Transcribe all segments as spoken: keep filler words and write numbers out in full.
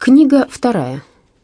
Книга вторая.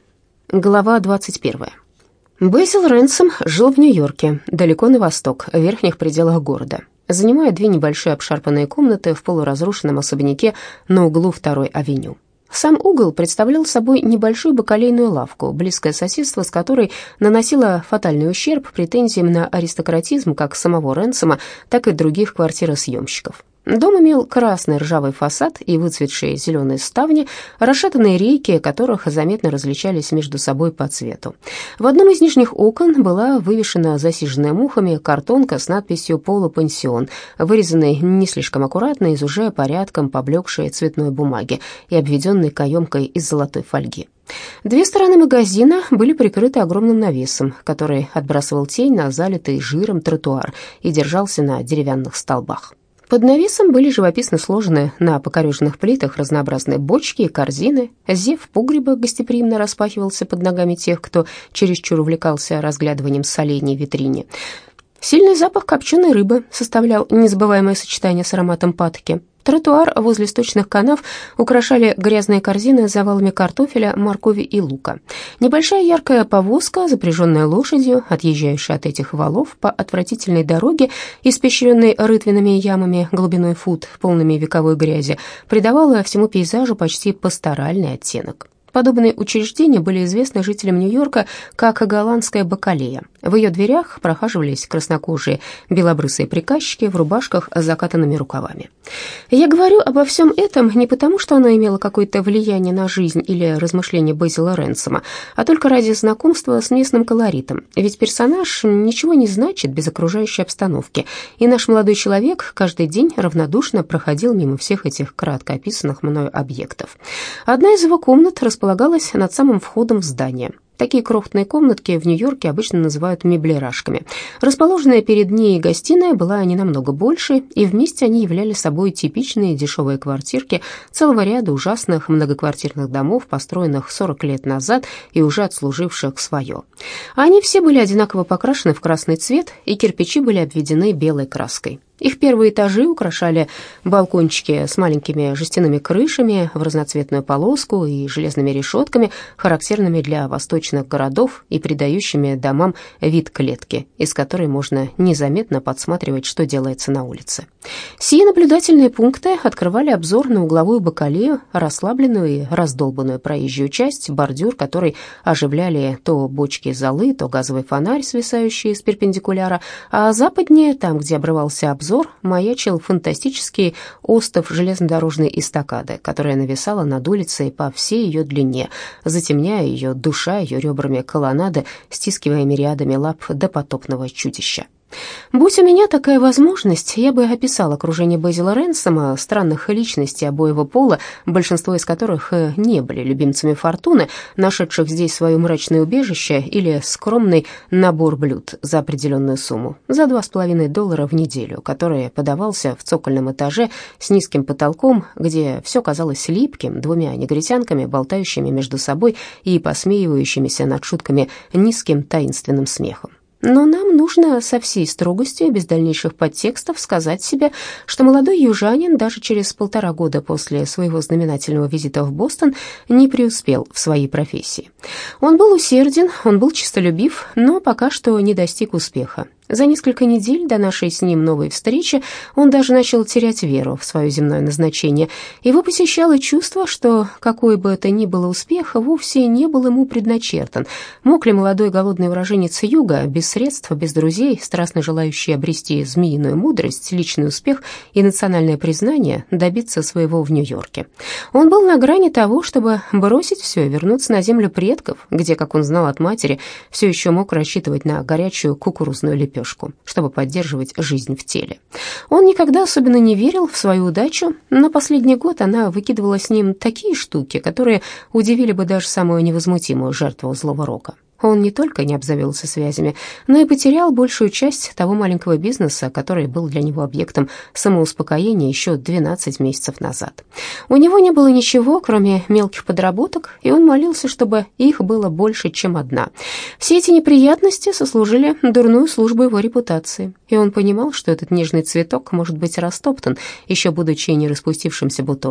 Глава двадцать первая. Безил Рэнсом жил в Нью-Йорке, далеко на восток, в верхних пределах города, занимая две небольшие обшарпанные комнаты в полуразрушенном особняке на углу второй авеню. Сам угол представлял собой небольшую бакалейную лавку, близкое соседство с которой наносило фатальный ущерб претензиям на аристократизм как самого Рэнсома, так и других квартиросъемщиков. Дом имел красный ржавый фасад и выцветшие зеленые ставни, расшатанные рейки, которых заметно различались между собой по цвету. В одном из нижних окон была вывешена засиженная мухами картонка с надписью «Полупансион», вырезанной не слишком аккуратно из уже порядком поблекшей цветной бумаги и обведенной каемкой из золотой фольги. Две стороны магазина были прикрыты огромным навесом, который отбрасывал тень на залитый жиром тротуар и держался на деревянных столбах. Под навесом были живописно сложены на покореженных плитах разнообразные бочки и корзины. Зев погреба гостеприимно распахивался под ногами тех, кто чересчур увлекался разглядыванием солений в витрине. Сильный запах копченой рыбы составлял незабываемое сочетание с ароматом патоки. Тротуар возле сточных канав украшали грязные корзины с завалами картофеля, моркови и лука. Небольшая яркая повозка, запряженная лошадью, отъезжающая от этих валов по отвратительной дороге, испещренной рытвинными ямами глубиной фут, полными вековой грязи, придавала всему пейзажу почти пасторальный оттенок. Подобные учреждения были известны жителям Нью-Йорка как голландская бакалея. В ее дверях прохаживались краснокожие белобрысые приказчики в рубашках с закатанными рукавами. Я говорю обо всем этом не потому, что оно имело какое-то влияние на жизнь или размышления Безила Рэнсома, а только ради знакомства с местным колоритом. Ведь персонаж ничего не значит без окружающей обстановки, и наш молодой человек каждый день равнодушно проходил мимо всех этих кратко описанных мною объектов. Одна из его комнат располагалась располагалась над самым входом в здание. Такие крохотные комнатки в Нью-Йорке обычно называют меблерашками. Расположенная перед ней гостиная была не намного больше, и вместе они являли собой типичные дешевые квартирки целого ряда ужасных многоквартирных домов, построенных сорок лет назад и уже отслуживших свое. Они все были одинаково покрашены в красный цвет, и кирпичи были обведены белой краской. Их первые этажи украшали балкончики с маленькими жестяными крышами в разноцветную полоску и железными решетками, характерными для восточных городов и придающими домам вид клетки, из которой можно незаметно подсматривать, что делается на улице. Сие наблюдательные пункты открывали обзор на угловую бакалею, расслабленную и раздолбанную проезжую часть, бордюр которой оживляли то бочки золы, то газовый фонарь, свисающий с перпендикуляра, а западнее, там, где обрывался обзор, маячил фантастический остов железнодорожной эстакады, которая нависала над улицей по всей ее длине, затемняя ее, душа ее ребрами колоннады, стискивая рядами лап допотопного чудища. Будь у меня такая возможность, я бы описал окружение Безила Рэнсома, странных личностей обоего пола, большинство из которых не были любимцами фортуны, нашедших здесь свое мрачное убежище или скромный набор блюд за определенную сумму, за два с половиной доллара в неделю, который подавался в цокольном этаже с низким потолком, где все казалось липким, двумя негритянками, болтающими между собой и посмеивающимися над шутками низким таинственным смехом. Но нам нужно со всей строгостью и без дальнейших подтекстов сказать себе, что молодой южанин даже через полтора года после своего знаменательного визита в Бостон не преуспел в своей профессии. Он был усерден, он был честолюбив, но пока что не достиг успеха. За несколько недель до нашей с ним новой встречи он даже начал терять веру в свое земное назначение. Его посещало чувство, что какой бы это ни было успех, вовсе не был ему предначертан. Мог ли молодой голодный уроженец юга, без средств, без друзей, страстно желающий обрести змеиную мудрость, личный успех и национальное признание, добиться своего в Нью-Йорке? Он был на грани того, чтобы бросить все и вернуться на землю предков, где, как он знал от матери, все еще мог рассчитывать на горячую кукурузную лепешку, чтобы поддерживать жизнь в теле. Он никогда особенно не верил в свою удачу, но последний год она выкидывала с ним такие штуки, которые удивили бы даже самую невозмутимую жертву злого рока. Он не только не обзавелся связями, но и потерял большую часть того маленького бизнеса, который был для него объектом самоуспокоения еще двенадцать месяцев назад. У него не было ничего, кроме мелких подработок, и он молился, чтобы их было больше, чем одна. Все эти неприятности сослужили дурную службу его репутации, и он понимал, что этот нежный цветок может быть растоптан, еще будучи не распустившимся бутоном.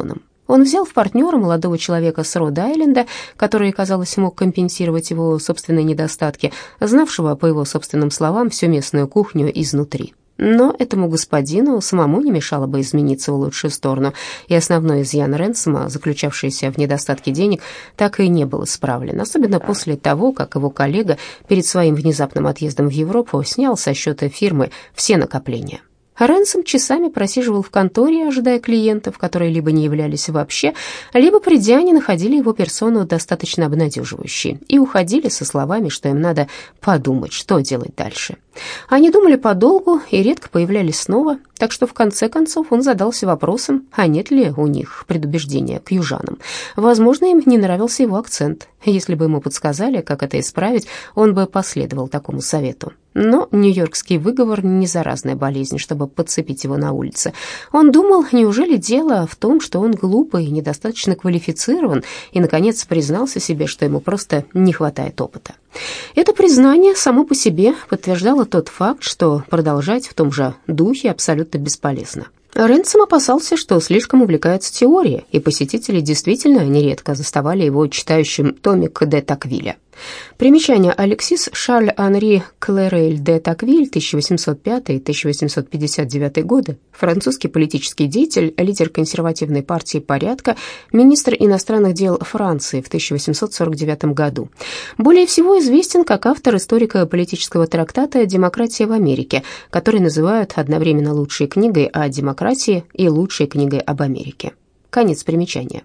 Он взял в партнера молодого человека с Род-Айленда, который, казалось, мог компенсировать его собственные недостатки, знавшего, по его собственным словам, всю местную кухню изнутри. Но этому господину самому не мешало бы измениться в лучшую сторону, и основной изъян Ренсома, заключавшийся в недостатке денег, так и не был исправлен, особенно после того, как его коллега перед своим внезапным отъездом в Европу снял со счета фирмы все накопления. Ренсом часами просиживал в конторе, ожидая клиентов, которые либо не являлись вообще, либо, придя, не находили его персону достаточно обнадеживающей и уходили со словами, что им надо подумать, что делать дальше. Они думали подолгу и редко появлялись снова, так что в конце концов он задался вопросом, а нет ли у них предубеждения к южанам. Возможно, им не нравился его акцент. Если бы ему подсказали, как это исправить, он бы последовал такому совету. Но нью-йоркский выговор не заразная болезнь, чтобы подцепить его на улице. Он думал, неужели дело в том, что он глупый, недостаточно квалифицирован, и, наконец, признался себе, что ему просто не хватает опыта. Это признание само по себе подтверждало тот факт, что продолжать в том же духе абсолютно бесполезно. Ренсом опасался, что слишком увлекается теорией, и посетители действительно нередко заставали его читающим томик де Таквиля. Примечание: Алексис Шарль Анри Клерель де Таквиль, тысяча восемьсот пятый — тысяча восемьсот пятьдесят девятый годы, французский политический деятель, лидер консервативной партии «Порядка», министр иностранных дел Франции в тысяча восемьсот сорок девятом году. Более всего известен как автор историко-политического трактата «Демократия в Америке», который называют одновременно лучшей книгой о демократии и лучшей книгой об Америке. Конец примечания.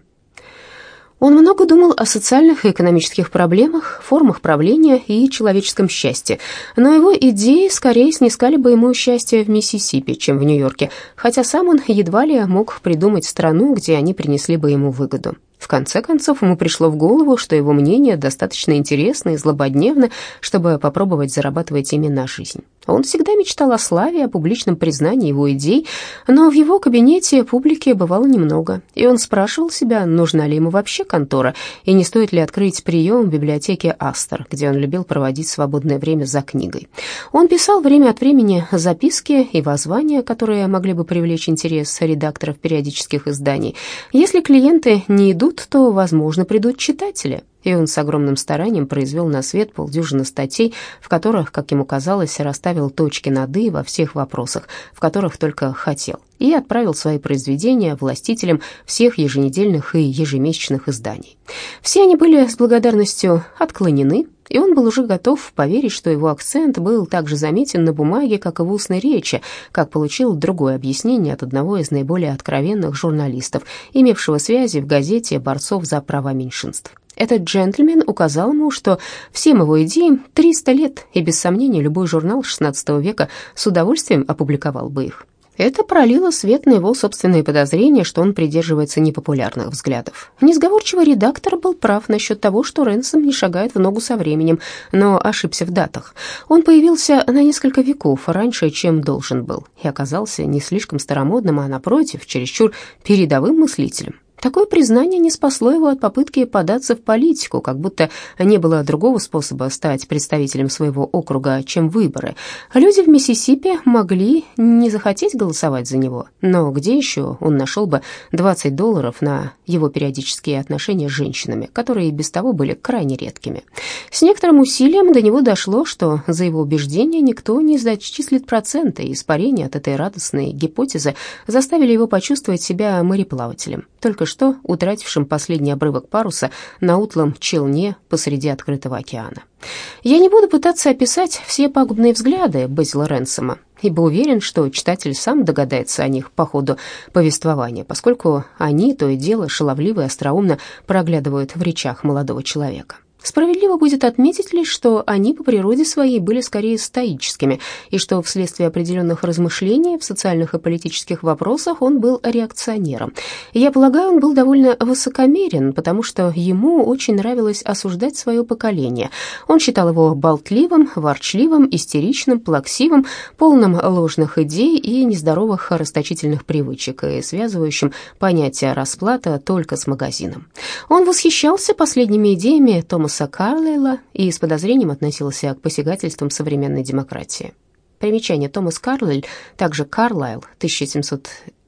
Он много думал о социальных и экономических проблемах, формах правления и человеческом счастье, но его идеи скорее снискали бы ему счастье в Миссисипи, чем в Нью-Йорке, хотя сам он едва ли мог придумать страну, где они принесли бы ему выгоду. В конце концов, ему пришло в голову, что его мнение достаточно интересно и злободневно, чтобы попробовать зарабатывать ими на жизнь. Он всегда мечтал о славе, о публичном признании его идей, но в его кабинете публики бывало немного, и он спрашивал себя, нужна ли ему вообще контора, и не стоит ли открыть прием в библиотеке Астор, где он любил проводить свободное время за книгой. Он писал время от времени записки и воззвания, которые могли бы привлечь интерес редакторов периодических изданий. Если клиенты не идут, то, возможно, придут читатели. И он с огромным старанием произвел на свет полдюжины статей, в которых, как ему казалось, расставил точки над «и» во всех вопросах, в которых только хотел, и отправил свои произведения властителям всех еженедельных и ежемесячных изданий. Все они были с благодарностью отклонены, и он был уже готов поверить, что его акцент был так же заметен на бумаге, как и в устной речи, как получил другое объяснение от одного из наиболее откровенных журналистов, имевшего связи в газете борцов за права меньшинств. Этот джентльмен указал ему, что всем его идеям триста лет, и без сомнения любой журнал шестнадцатого века с удовольствием опубликовал бы их. Это пролило свет на его собственные подозрения, что он придерживается непопулярных взглядов. Несговорчивый редактор был прав насчет того, что Ренсом не шагает в ногу со временем, но ошибся в датах. Он появился на несколько веков раньше, чем должен был, и оказался не слишком старомодным, а, напротив, чересчур передовым мыслителем. Такое признание не спасло его от попытки податься в политику, как будто не было другого способа стать представителем своего округа, чем выборы. Люди в Миссисипи могли не захотеть голосовать за него, но где еще он нашел бы двадцать долларов на его периодические отношения с женщинами, которые и без того были крайне редкими. С некоторым усилием до него дошло, что за его убеждения никто не зачислит проценты, и испарения от этой радостной гипотезы заставили его почувствовать себя мореплавателем, только что утратившим последний обрывок паруса на утлом челне посреди открытого океана. Я не буду пытаться описать все пагубные взгляды Безила Ренсома, ибо уверен, что читатель сам догадается о них по ходу повествования, поскольку они то и дело шаловливо и остроумно проглядывают в речах молодого человека. Справедливо будет отметить лишь, что они по природе своей были скорее стоическими, и что вследствие определенных размышлений в социальных и политических вопросах он был реакционером. Я полагаю, он был довольно высокомерен, потому что ему очень нравилось осуждать свое поколение. Он считал его болтливым, ворчливым, истеричным, плаксивым, полным ложных идей и нездоровых расточительных привычек, и связывающим понятие расплата только с магазином. Он восхищался последними идеями Томаса Карлайла и с подозрением относился к посягательствам современной демократии. Примечание: Томас Карлайль, также Карлайл, тысяча семьсот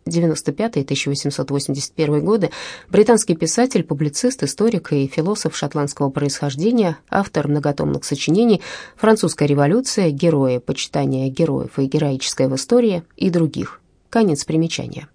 девяносто пятый — тысяча восемьсот восемьдесят первый годы, британский писатель, публицист, историк и философ шотландского происхождения, автор многотомных сочинений «Французская революция», «Герои», «Почитание героев» и «Героическое в истории» и других. Конец примечания.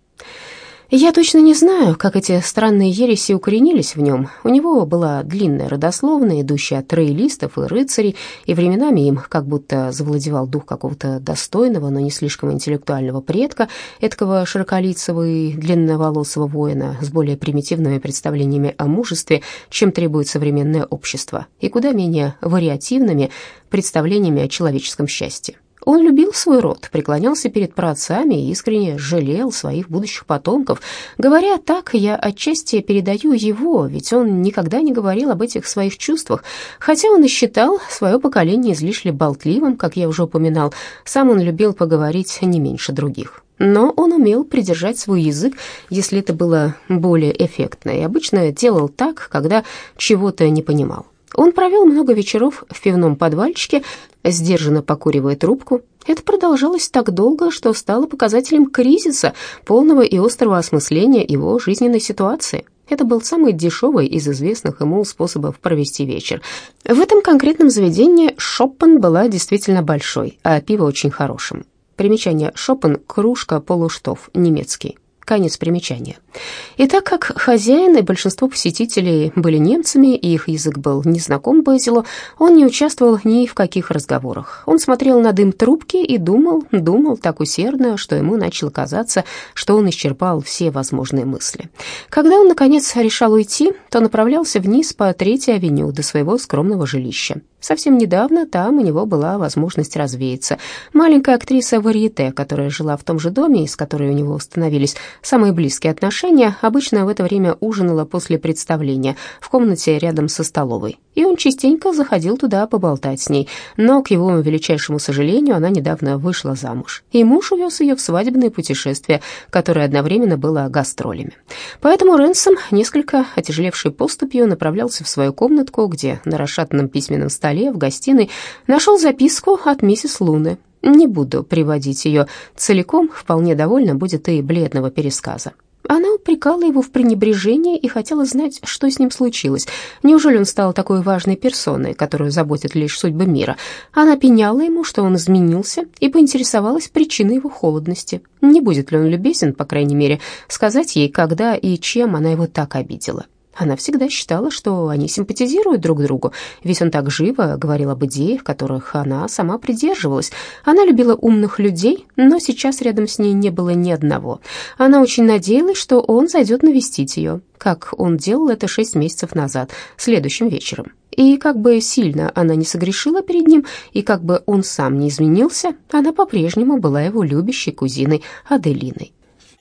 Я точно не знаю, как эти странные ереси укоренились в нем. У него была длинная родословная, идущая от роялистов и рыцарей, и временами им как будто завладевал дух какого-то достойного, но не слишком интеллектуального предка, эткого широколицего и длинноволосого воина с более примитивными представлениями о мужестве, чем требует современное общество, и куда менее вариативными представлениями о человеческом счастье. Он любил свой род, преклонялся перед праотцами и искренне жалел своих будущих потомков. Говоря так, я отчасти передаю его, ведь он никогда не говорил об этих своих чувствах, хотя он и считал свое поколение излишне болтливым, как я уже упоминал. Сам он любил поговорить не меньше других. Но он умел придержать свой язык, если это было более эффектно, и обычно делал так, когда чего-то не понимал. Он провел много вечеров в пивном подвальчике, сдержанно покуривая трубку. Это продолжалось так долго, что стало показателем кризиса, полного и острого осмысления его жизненной ситуации. Это был самый дешевый из известных ему способов провести вечер. В этом конкретном заведении шоппен была действительно большой, а пиво очень хорошим. Примечание: шоппен — кружка, полуштоф, немецкий. Конец примечания. И так как хозяин и большинство посетителей были немцами, и их язык был незнаком Безилу, он не участвовал ни в каких разговорах. Он смотрел на дым трубки и думал, думал так усердно, что ему начало казаться, что он исчерпал все возможные мысли. Когда он, наконец, решал уйти, то направлялся вниз по Третьей авеню до своего скромного жилища. Совсем недавно там у него была возможность развеяться. Маленькая актриса варьете, которая жила в том же доме и с которой у него установились самые близкие отношения, обычно в это время ужинала после представления в комнате рядом со столовой, и он частенько заходил туда поболтать с ней, но, к его величайшему сожалению, она недавно вышла замуж, и муж увез ее в свадебное путешествие, которое одновременно было гастролями. Поэтому Ренсом, несколько отяжелевший поступью, направлялся в свою комнатку, где на расшатанном письменном столе в гостиной нашел записку от миссис Луны. Не буду приводить ее целиком, вполне довольно будет и бледного пересказа. Она упрекала его в пренебрежении и хотела знать, что с ним случилось. Неужели он стал такой важной персоной, которую заботит лишь судьба мира? Она пеняла ему, что он изменился, и поинтересовалась причиной его холодности. Не будет ли он любезен, по крайней мере, сказать ей, когда и чем она его так обидела. Она всегда считала, что они симпатизируют друг другу, ведь он так живо говорил об идеях, которых она сама придерживалась. Она любила умных людей, но сейчас рядом с ней не было ни одного. Она очень надеялась, что он зайдет навестить ее, как он делал это шесть месяцев назад, следующим вечером. И как бы сильно она не согрешила перед ним, и как бы он сам не изменился, она по-прежнему была его любящей кузиной Аделиной.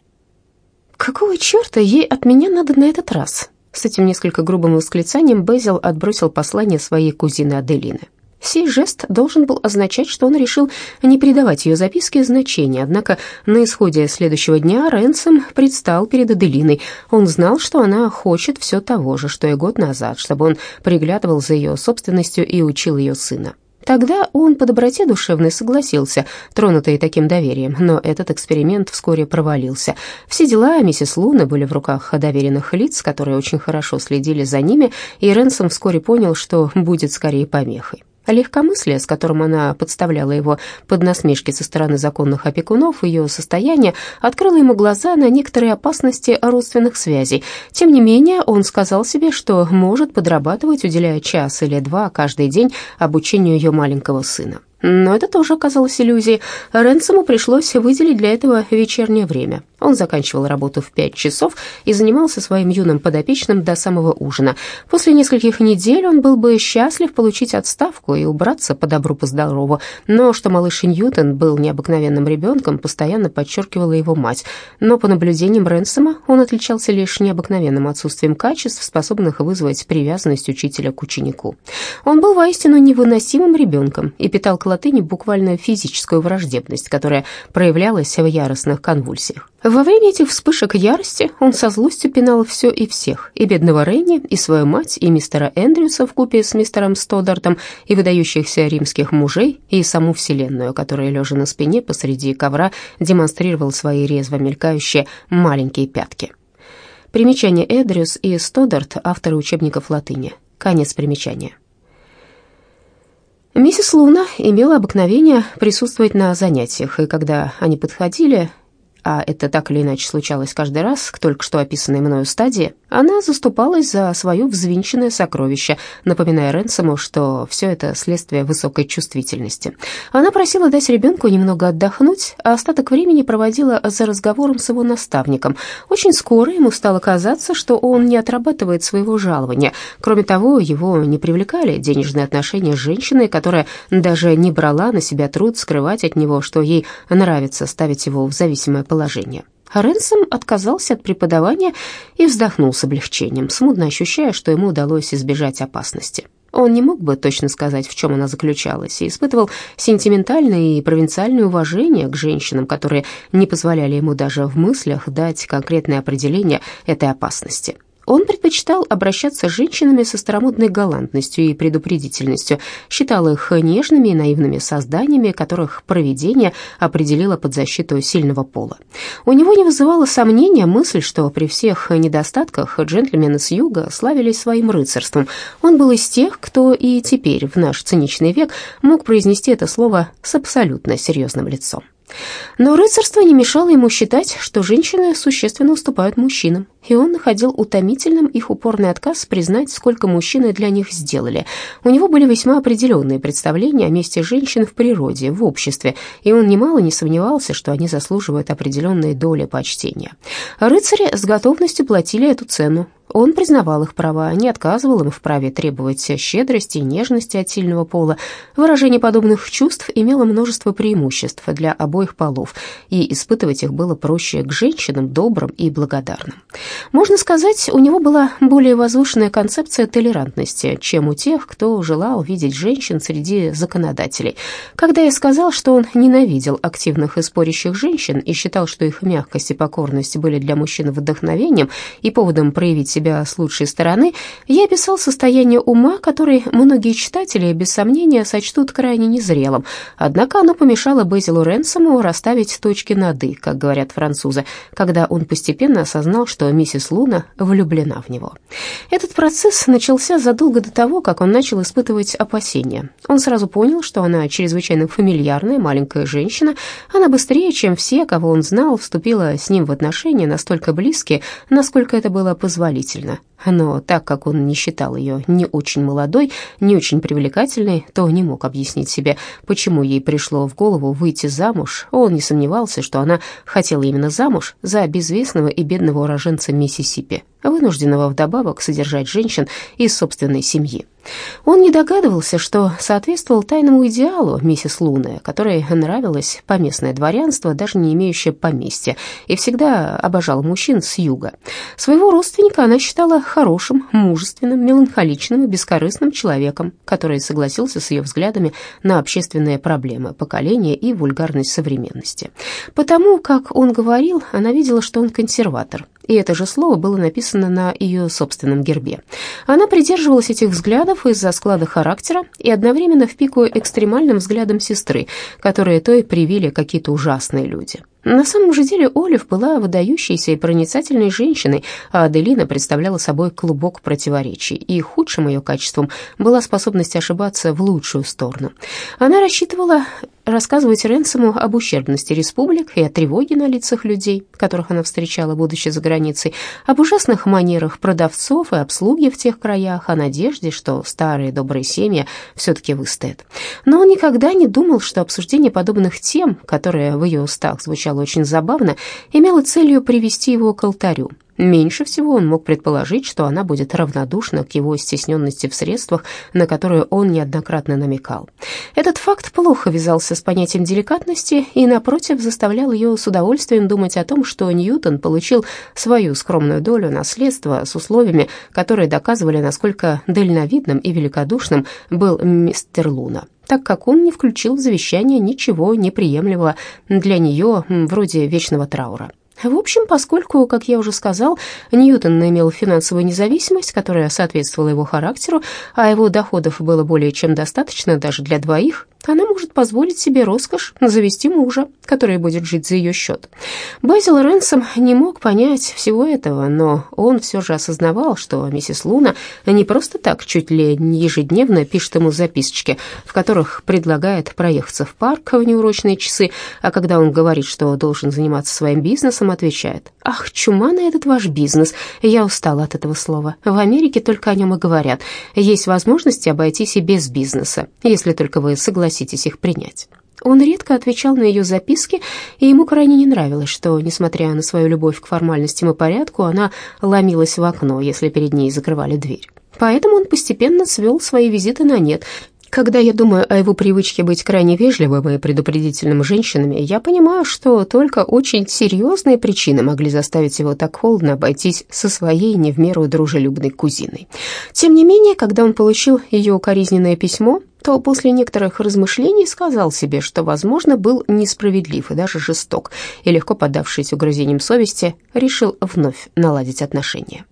«Какого черта ей от меня надо на этот раз?» С этим несколько грубым восклицанием Безил отбросил послание своей кузины Аделины. Сей жест должен был означать, что он решил не придавать ее записке значения, однако на исходе следующего дня Ренсом предстал перед Аделиной. Он знал, что она хочет все того же, что и год назад, чтобы он приглядывал за ее собственностью и учил ее сына. Тогда он по доброте душевной согласился, тронутый таким доверием, но этот эксперимент вскоре провалился. Все дела миссис Луны были в руках доверенных лиц, которые очень хорошо следили за ними, и Ренсом вскоре понял, что будет скорее помехой. Легкомыслие, с которым она подставляла его под насмешки со стороны законных опекунов, ее состояние открыло ему глаза на некоторые опасности родственных связей. Тем не менее, он сказал себе, что может подрабатывать, уделяя час или два каждый день обучению ее маленького сына. Но это тоже оказалось иллюзией. Ренсому пришлось выделить для этого вечернее время. Он заканчивал работу в пять часов и занимался своим юным подопечным до самого ужина. После нескольких недель он был бы счастлив получить отставку и убраться по добру, по здорову. Но что малыш Ньютон был необыкновенным ребенком, постоянно подчеркивала его мать. Но по наблюдениям Ренсома он отличался лишь необыкновенным отсутствием качеств, способных вызвать привязанность учителя к ученику. Он был воистину невыносимым ребенком и питал к Латыни буквально физическую враждебность, которая проявлялась в яростных конвульсиях. Во время этих вспышек ярости он со злостью пинал все и всех, и бедного Ренни, и свою мать, и мистера Эндрюса вкупе с мистером Стоддартом, и выдающихся римских мужей, и саму Вселенную, которая, лежа на спине посреди ковра, демонстрировал свои резво мелькающие маленькие пятки. Примечание: Эндрюс и Стоддарт, авторы учебников латыни. Конец примечания. Миссис Луна имела обыкновение присутствовать на занятиях, и когда они подходили, а это так или иначе случалось каждый раз к только что описанной мною стадии, она заступалась за свое взвинченное сокровище, напоминая Ренсому, что все это следствие высокой чувствительности. Она просила дать ребенку немного отдохнуть, а остаток времени проводила за разговором с его наставником. Очень скоро ему стало казаться, что он не отрабатывает своего жалования. Кроме того, его не привлекали денежные отношения с женщиной, которая даже не брала на себя труд скрывать от него, что ей нравится ставить его в зависимое положение. Ренсом отказался от преподавания и вздохнул с облегчением, смутно ощущая, что ему удалось избежать опасности. Он не мог бы точно сказать, в чем она заключалась, и испытывал сентиментальное и провинциальное уважение к женщинам, которые не позволяли ему даже в мыслях дать конкретное определение этой опасности. Он предпочитал обращаться с женщинами со старомодной галантностью и предупредительностью, считал их нежными и наивными созданиями, которых провидение определило под защиту сильного пола. У него не вызывало сомнения мысль, что при всех недостатках джентльмены с юга славились своим рыцарством. Он был из тех, кто и теперь, в наш циничный век, мог произнести это слово с абсолютно серьезным лицом. Но рыцарство не мешало ему считать, что женщины существенно уступают мужчинам, и он находил утомительным их упорный отказ признать, сколько мужчины для них сделали. У него были весьма определенные представления о месте женщин в природе, в обществе, и он немало не сомневался, что они заслуживают определенной доли почтения. Рыцари с готовностью платили эту цену. Он признавал их права, не отказывал им в праве требовать щедрости и нежности от сильного пола. Выражение подобных чувств имело множество преимуществ для обоих полов, и испытывать их было проще к женщинам, добрым и благодарным. Можно сказать, у него была более возвышенная концепция толерантности, чем у тех, кто желал видеть женщин среди законодателей. Когда я сказал, что он ненавидел активных и спорящих женщин и считал, что их мягкость и покорность были для мужчин вдохновением и поводом проявить себя с лучшей стороны, я описал состояние ума, которое многие читатели, без сомнения, сочтут крайне незрелым. Однако оно помешало Безилу Ренсому расставить точки над «и», как говорят французы, когда он постепенно осознал, что миссис Луна влюблена в него. Этот процесс начался задолго до того, как он начал испытывать опасения. Он сразу понял, что она чрезвычайно фамильярная маленькая женщина. Она быстрее, чем все, кого он знал, вступила с ним в отношения настолько близкие, насколько это было позволительно. Но так как он не считал ее ни очень молодой, ни очень привлекательной, то не мог объяснить себе, почему ей пришло в голову выйти замуж. Он не сомневался, что она хотела именно замуж за безвестного и бедного уроженца Миссисипи, вынужденного вдобавок содержать женщин из собственной семьи. Он не догадывался, что соответствовал тайному идеалу миссис Луны, которой нравилось поместное дворянство, даже не имеющее поместья, и всегда обожал мужчин с юга. Своего родственника она считала хорошим, мужественным, меланхоличным и бескорыстным человеком, который согласился с ее взглядами на общественные проблемы поколения и вульгарность современности. Потому, как он говорил, она видела, что он консерватор, и это же слово было написано на ее собственном гербе. Она придерживалась этих взглядов из-за склада характера и одновременно в пику экстремальным взглядам сестры, которые то и привили какие-то ужасные люди. На самом же деле Олив была выдающейся и проницательной женщиной, а Аделина представляла собой клубок противоречий, и худшим ее качеством была способность ошибаться в лучшую сторону. Она рассчитывала рассказывать Ренсому об ущербности республик и о тревоге на лицах людей, которых она встречала, будучи за границей, об ужасных манерах продавцов и обслуги в тех краях, о надежде, что старые добрые семьи все-таки выстоят. Но он никогда не думал, что обсуждение подобных тем, которые в ее устах звучало очень забавно, имело целью привести его к алтарю. Меньше всего он мог предположить, что она будет равнодушна к его стесненности в средствах, на которую он неоднократно намекал. Этот факт плохо вязался с понятием деликатности и, напротив, заставлял ее с удовольствием думать о том, что Ньютон получил свою скромную долю наследства с условиями, которые доказывали, насколько дальновидным и великодушным был мистер Луна. так как он не включил в завещание ничего неприемлемого для нее, вроде вечного траура. В общем, поскольку, как я уже сказал, Ньютон имел финансовую независимость, которая соответствовала его характеру, а его доходов было более чем достаточно даже для двоих, она может позволить себе роскошь завести мужа, который будет жить за ее счет. Безил Ренсом не мог понять всего этого, но он все же осознавал, что миссис Луна не просто так чуть ли не ежедневно пишет ему записочки, в которых предлагает проехаться в парк в неурочные часы, а когда он говорит, что должен заниматься своим бизнесом, отвечает: «Ах, чума на этот ваш бизнес, я устала от этого слова. В Америке только о нем и говорят. Есть возможности обойтись и без бизнеса, если только вы согласитесь их принять». Он редко отвечал на ее записки, и ему крайне не нравилось, что, несмотря на свою любовь к формальностям и порядку, она ломилась в окно, если перед ней закрывали дверь. Поэтому он постепенно свел свои визиты на нет. Когда я думаю о его привычке быть крайне вежливым и предупредительным с женщинами, я понимаю, что только очень серьезные причины могли заставить его так холодно обойтись со своей не в меру дружелюбной кузиной. Тем не менее, когда он получил ее укоризненное письмо, то после некоторых размышлений сказал себе, что, возможно, был несправедлив и даже жесток, и, легко поддавшись угрызениям совести, решил вновь наладить отношения.